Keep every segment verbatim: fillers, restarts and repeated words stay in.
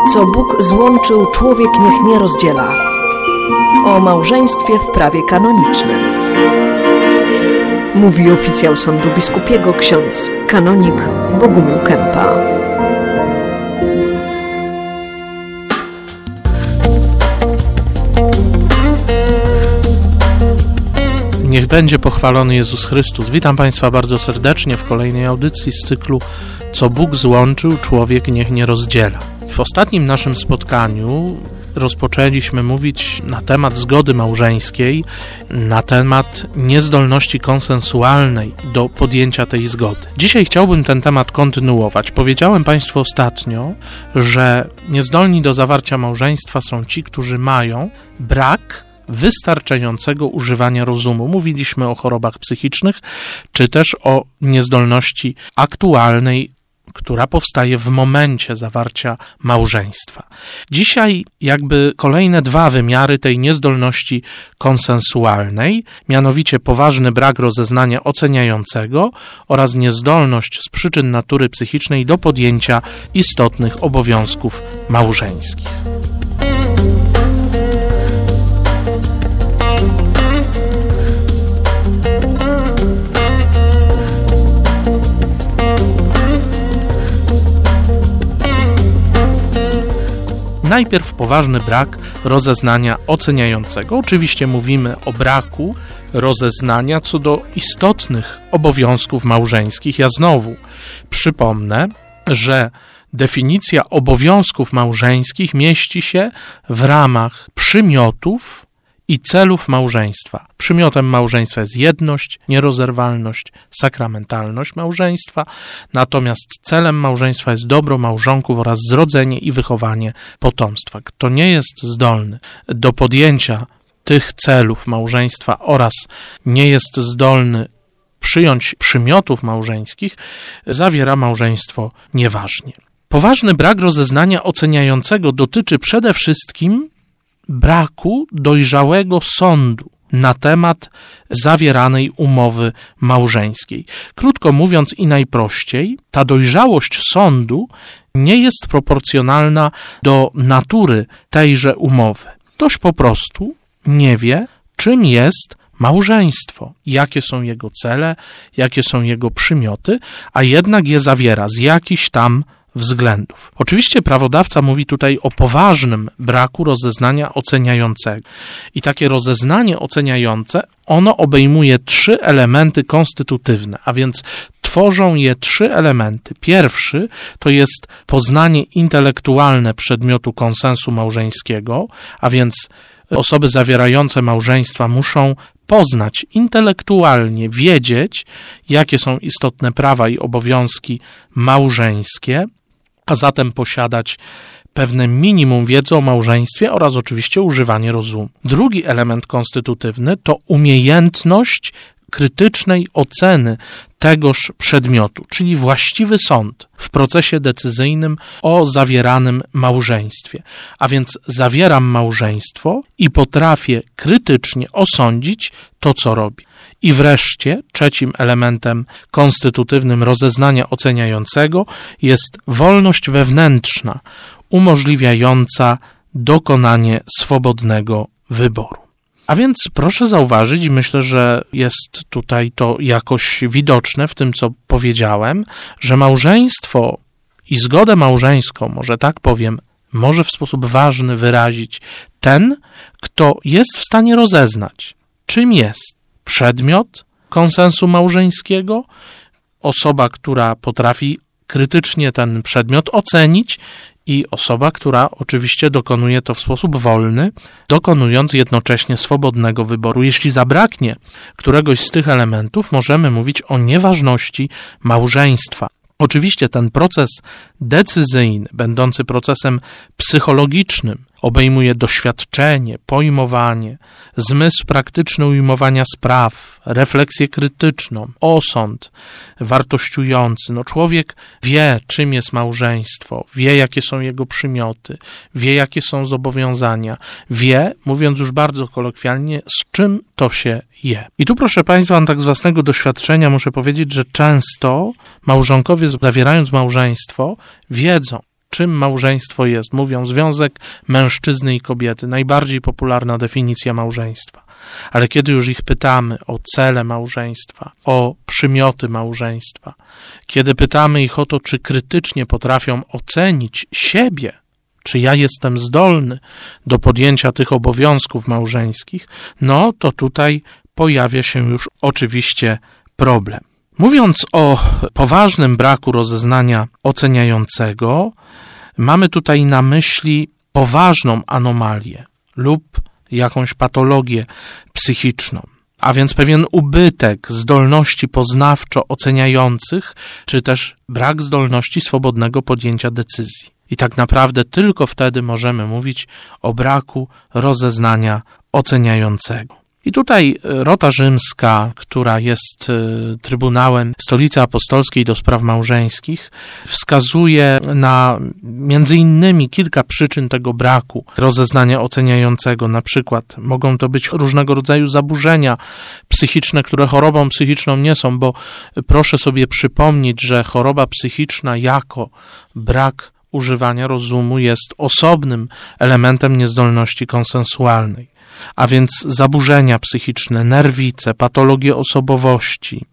Co Bóg złączył, człowiek niech nie rozdziela. O małżeństwie w prawie kanonicznym. Mówi oficjał Sądu Biskupiego ksiądz kanonik Bogumił Kępa. Niech będzie pochwalony Jezus Chrystus. Witam Państwa bardzo serdecznie w kolejnej audycji z cyklu Co Bóg złączył, człowiek niech nie rozdziela. W ostatnim naszym spotkaniu rozpoczęliśmy mówić na temat zgody małżeńskiej, na temat niezdolności konsensualnej do podjęcia tej zgody. Dzisiaj chciałbym ten temat kontynuować. Powiedziałem Państwu ostatnio, że niezdolni do zawarcia małżeństwa są ci, którzy mają brak wystarczającego używania rozumu. Mówiliśmy o chorobach psychicznych, czy też o niezdolności aktualnej, która powstaje w momencie zawarcia małżeństwa. Dzisiaj jakby kolejne dwa wymiary tej niezdolności konsensualnej, mianowicie poważny brak rozeznania oceniającego oraz niezdolność z przyczyn natury psychicznej do podjęcia istotnych obowiązków małżeńskich. Najpierw poważny brak rozeznania oceniającego. Oczywiście mówimy o braku rozeznania co do istotnych obowiązków małżeńskich. Ja znowu przypomnę, że definicja obowiązków małżeńskich mieści się w ramach przymiotów i celów małżeństwa. Przymiotem małżeństwa jest jedność, nierozerwalność, sakramentalność małżeństwa, natomiast celem małżeństwa jest dobro małżonków oraz zrodzenie i wychowanie potomstwa. Kto nie jest zdolny do podjęcia tych celów małżeństwa oraz nie jest zdolny przyjąć przymiotów małżeńskich, zawiera małżeństwo nieważnie. Poważny brak rozeznania oceniającego dotyczy przede wszystkim braku dojrzałego sądu na temat zawieranej umowy małżeńskiej. Krótko mówiąc i najprościej, ta dojrzałość sądu nie jest proporcjonalna do natury tejże umowy. Ktoś po prostu nie wie, czym jest małżeństwo, jakie są jego cele, jakie są jego przymioty, a jednak je zawiera z jakichś tam względów. Oczywiście prawodawca mówi tutaj o poważnym braku rozeznania oceniającego. I takie rozeznanie oceniające, ono obejmuje trzy elementy konstytutywne, a więc tworzą je trzy elementy. Pierwszy to jest poznanie intelektualne przedmiotu konsensu małżeńskiego, a więc osoby zawierające małżeństwa muszą poznać intelektualnie, wiedzieć, jakie są istotne prawa i obowiązki małżeńskie, a zatem posiadać pewne minimum wiedzy o małżeństwie oraz oczywiście używanie rozumu. Drugi element konstytutywny to umiejętność krytycznej oceny tegoż przedmiotu, czyli właściwy sąd w procesie decyzyjnym o zawieranym małżeństwie. A więc zawieram małżeństwo i potrafię krytycznie osądzić to, co robię. I wreszcie trzecim elementem konstytutywnym rozeznania oceniającego jest wolność wewnętrzna, umożliwiająca dokonanie swobodnego wyboru. A więc proszę zauważyć, i myślę, że jest tutaj to jakoś widoczne w tym, co powiedziałem, że małżeństwo i zgodę małżeńską, może tak powiem, może w sposób ważny wyrazić ten, kto jest w stanie rozeznać, czym jest przedmiot konsensu małżeńskiego, osoba, która potrafi krytycznie ten przedmiot ocenić i osoba, która oczywiście dokonuje to w sposób wolny, dokonując jednocześnie swobodnego wyboru. Jeśli zabraknie któregoś z tych elementów, możemy mówić o nieważności małżeństwa. Oczywiście ten proces decyzyjny, będący procesem psychologicznym, obejmuje doświadczenie, pojmowanie, zmysł praktyczny ujmowania spraw, refleksję krytyczną, osąd wartościujący. No człowiek wie, czym jest małżeństwo, wie, jakie są jego przymioty, wie, jakie są zobowiązania, wie, mówiąc już bardzo kolokwialnie, z czym to się je. I tu, proszę Państwa, tak z własnego doświadczenia muszę powiedzieć, że często małżonkowie, zawierając małżeństwo, wiedzą, czym małżeństwo jest. Mówią związek mężczyzny i kobiety, najbardziej popularna definicja małżeństwa. Ale kiedy już ich pytamy o cele małżeństwa, o przymioty małżeństwa, kiedy pytamy ich o to, czy krytycznie potrafią ocenić siebie, czy ja jestem zdolny do podjęcia tych obowiązków małżeńskich, no to tutaj pojawia się już oczywiście problem. Mówiąc o poważnym braku rozeznania oceniającego, mamy tutaj na myśli poważną anomalię lub jakąś patologię psychiczną, a więc pewien ubytek zdolności poznawczo-oceniających, czy też brak zdolności swobodnego podjęcia decyzji. I tak naprawdę tylko wtedy możemy mówić o braku rozeznania oceniającego. I tutaj Rota Rzymska, która jest Trybunałem Stolicy Apostolskiej do spraw małżeńskich, wskazuje na między innymi kilka przyczyn tego braku rozeznania oceniającego. Na przykład mogą to być różnego rodzaju zaburzenia psychiczne, które chorobą psychiczną nie są, bo proszę sobie przypomnieć, że choroba psychiczna jako brak używania rozumu jest osobnym elementem niezdolności konsensualnej. A więc zaburzenia psychiczne, nerwice, patologie osobowości,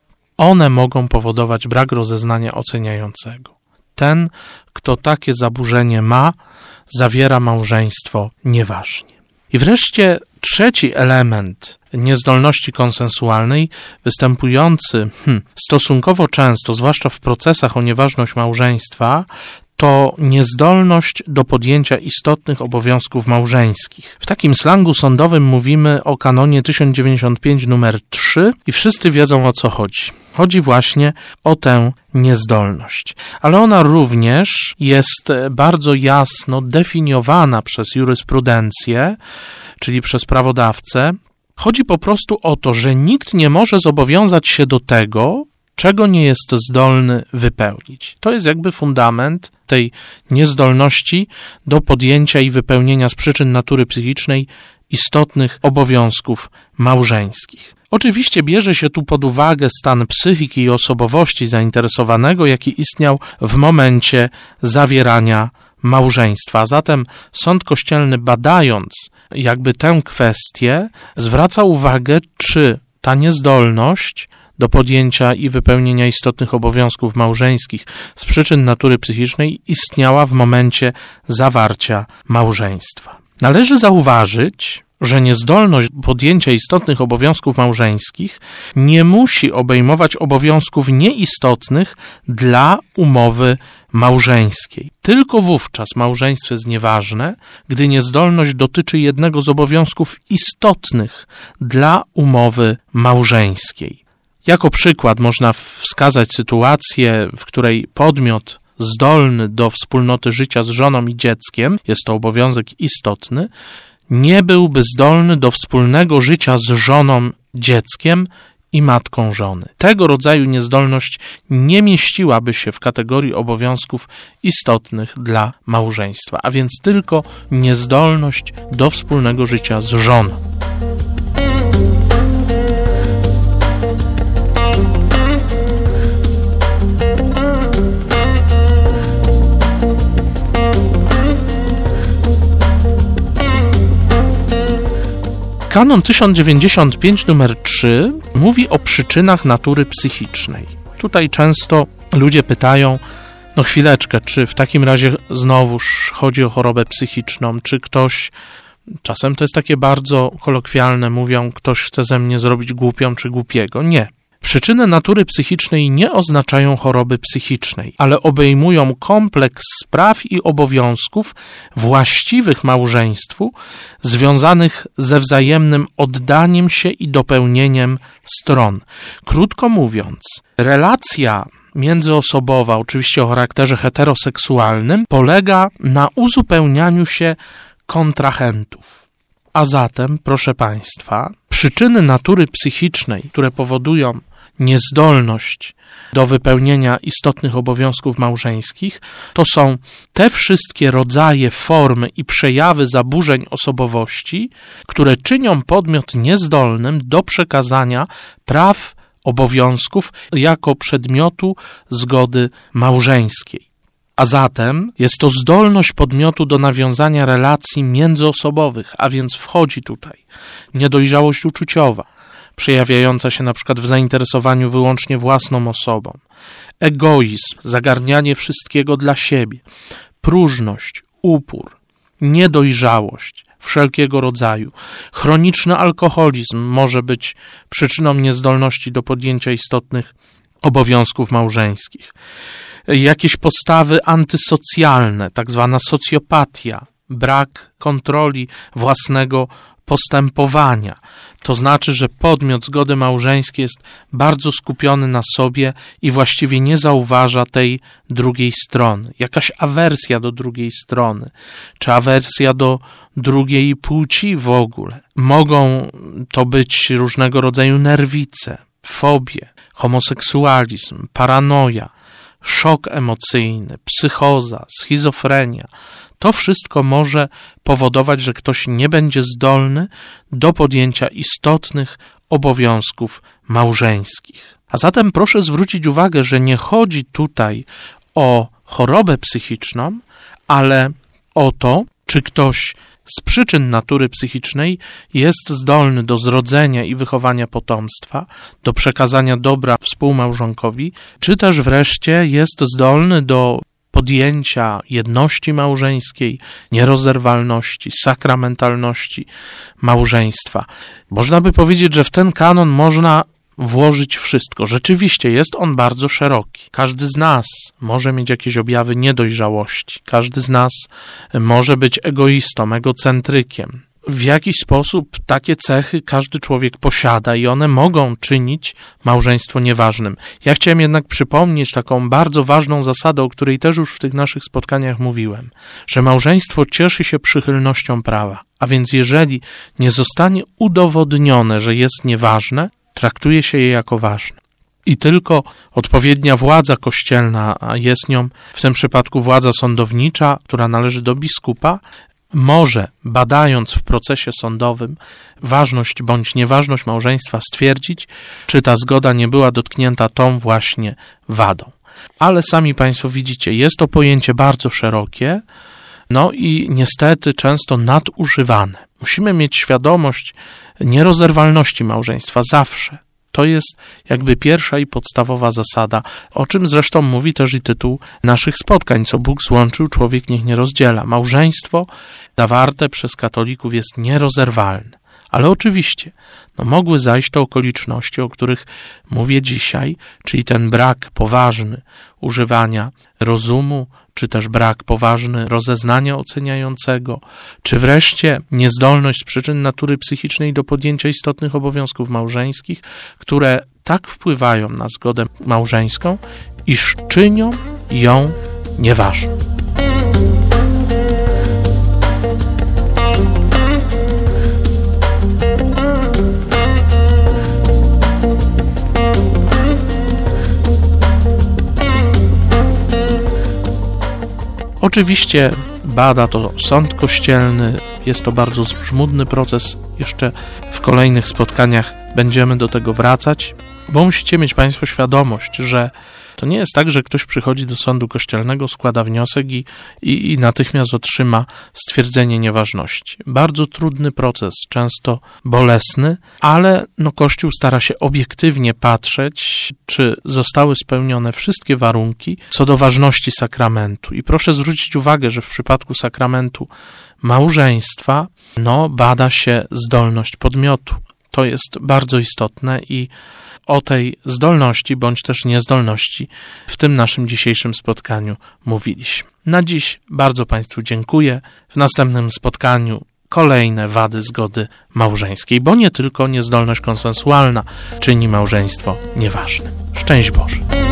one mogą powodować brak rozeznania oceniającego. Ten, kto takie zaburzenie ma, zawiera małżeństwo nieważnie. I wreszcie trzeci element niezdolności konsensualnej, występujący hmm, stosunkowo często, zwłaszcza w procesach o nieważność małżeństwa, to niezdolność do podjęcia istotnych obowiązków małżeńskich. W takim slangu sądowym mówimy o kanonie tysiąc dziewięćdziesiąt pięć numer trzy i wszyscy wiedzą, o co chodzi. Chodzi właśnie o tę niezdolność. Ale ona również jest bardzo jasno definiowana przez jurysprudencję, czyli przez prawodawcę. Chodzi po prostu o to, że nikt nie może zobowiązać się do tego, czego nie jest zdolny wypełnić. To jest jakby fundament tej niezdolności do podjęcia i wypełnienia z przyczyn natury psychicznej istotnych obowiązków małżeńskich. Oczywiście bierze się tu pod uwagę stan psychiki i osobowości zainteresowanego, jaki istniał w momencie zawierania małżeństwa. Zatem sąd kościelny, badając jakby tę kwestię, zwraca uwagę, czy ta niezdolność do podjęcia i wypełnienia istotnych obowiązków małżeńskich z przyczyn natury psychicznej istniała w momencie zawarcia małżeństwa. Należy zauważyć, że niezdolność podjęcia istotnych obowiązków małżeńskich nie musi obejmować obowiązków nieistotnych dla umowy małżeńskiej. Tylko wówczas małżeństwo jest nieważne, gdy niezdolność dotyczy jednego z obowiązków istotnych dla umowy małżeńskiej. Jako przykład można wskazać sytuację, w której podmiot zdolny do wspólnoty życia z żoną i dzieckiem, jest to obowiązek istotny, nie byłby zdolny do wspólnego życia z żoną, dzieckiem i matką żony. Tego rodzaju niezdolność nie mieściłaby się w kategorii obowiązków istotnych dla małżeństwa, a więc tylko niezdolność do wspólnego życia z żoną. Kanon tysiąc dziewięćdziesiąt pięć numer trzy mówi o przyczynach natury psychicznej. Tutaj często ludzie pytają, no chwileczkę, czy w takim razie znowuż chodzi o chorobę psychiczną, czy ktoś, czasem to jest takie bardzo kolokwialne, mówią, ktoś chce ze mnie zrobić głupią czy głupiego. Nie. Przyczyny natury psychicznej nie oznaczają choroby psychicznej, ale obejmują kompleks spraw i obowiązków właściwych małżeństwu, związanych ze wzajemnym oddaniem się i dopełnieniem stron. Krótko mówiąc, relacja międzyosobowa, oczywiście o charakterze heteroseksualnym, polega na uzupełnianiu się kontrahentów. A zatem, proszę Państwa, przyczyny natury psychicznej, które powodują niezdolność do wypełnienia istotnych obowiązków małżeńskich, to są te wszystkie rodzaje, formy i przejawy zaburzeń osobowości, które czynią podmiot niezdolnym do przekazania praw, obowiązków jako przedmiotu zgody małżeńskiej. A zatem jest to zdolność podmiotu do nawiązania relacji międzyosobowych, a więc wchodzi tutaj niedojrzałość uczuciowa, przejawiająca się na przykład w zainteresowaniu wyłącznie własną osobą, egoizm, zagarnianie wszystkiego dla siebie, próżność, upór, niedojrzałość wszelkiego rodzaju. Chroniczny alkoholizm może być przyczyną niezdolności do podjęcia istotnych obowiązków małżeńskich. Jakieś postawy antysocjalne, tak zwana socjopatia, brak kontroli własnego postępowania. To znaczy, że podmiot zgody małżeńskiej jest bardzo skupiony na sobie i właściwie nie zauważa tej drugiej strony. Jakaś awersja do drugiej strony, czy awersja do drugiej płci w ogóle. Mogą to być różnego rodzaju nerwice, fobie, homoseksualizm, paranoja, szok emocyjny, psychoza, schizofrenia. To wszystko może powodować, że ktoś nie będzie zdolny do podjęcia istotnych obowiązków małżeńskich. A zatem proszę zwrócić uwagę, że nie chodzi tutaj o chorobę psychiczną, ale o to, czy ktoś z przyczyn natury psychicznej jest zdolny do zrodzenia i wychowania potomstwa, do przekazania dobra współmałżonkowi, czy też wreszcie jest zdolny do podjęcia jedności małżeńskiej, nierozerwalności, sakramentalności małżeństwa. Można by powiedzieć, że w ten kanon można włożyć wszystko. Rzeczywiście jest on bardzo szeroki. Każdy z nas może mieć jakieś objawy niedojrzałości. Każdy z nas może być egoistą, egocentrykiem. W jakiś sposób takie cechy każdy człowiek posiada i one mogą czynić małżeństwo nieważnym. Ja chciałem jednak przypomnieć taką bardzo ważną zasadę, o której też już w tych naszych spotkaniach mówiłem, że małżeństwo cieszy się przychylnością prawa, a więc jeżeli nie zostanie udowodnione, że jest nieważne, traktuje się je jako ważne. I tylko odpowiednia władza kościelna, a jest nią w tym przypadku władza sądownicza, która należy do biskupa, może, badając w procesie sądowym ważność bądź nieważność małżeństwa, stwierdzić, czy ta zgoda nie była dotknięta tą właśnie wadą. Ale sami Państwo widzicie, jest to pojęcie bardzo szerokie, no i niestety często nadużywane. Musimy mieć świadomość nierozerwalności małżeństwa zawsze. To jest jakby pierwsza i podstawowa zasada, o czym zresztą mówi też i tytuł naszych spotkań, co Bóg złączył, człowiek niech nie rozdziela. Małżeństwo zawarte przez katolików jest nierozerwalne. Ale oczywiście no mogły zajść to okoliczności, o których mówię dzisiaj, czyli ten brak poważny używania rozumu, czy też brak poważny rozeznania oceniającego, czy wreszcie niezdolność z przyczyn natury psychicznej do podjęcia istotnych obowiązków małżeńskich, które tak wpływają na zgodę małżeńską, iż czynią ją nieważną. Oczywiście bada to sąd kościelny, jest to bardzo żmudny proces, jeszcze w kolejnych spotkaniach będziemy do tego wracać, bo musicie mieć Państwo świadomość, że to nie jest tak, że ktoś przychodzi do sądu kościelnego, składa wniosek i, i, i natychmiast otrzyma stwierdzenie nieważności. Bardzo trudny proces, często bolesny, ale no Kościół stara się obiektywnie patrzeć, czy zostały spełnione wszystkie warunki co do ważności sakramentu. I proszę zwrócić uwagę, że w przypadku sakramentu małżeństwa no, bada się zdolność podmiotu. To jest bardzo istotne i o tej zdolności bądź też niezdolności w tym naszym dzisiejszym spotkaniu mówiliśmy. Na dziś bardzo Państwu dziękuję. W następnym spotkaniu kolejne wady zgody małżeńskiej, bo nie tylko niezdolność konsensualna czyni małżeństwo nieważnym. Szczęść Boże.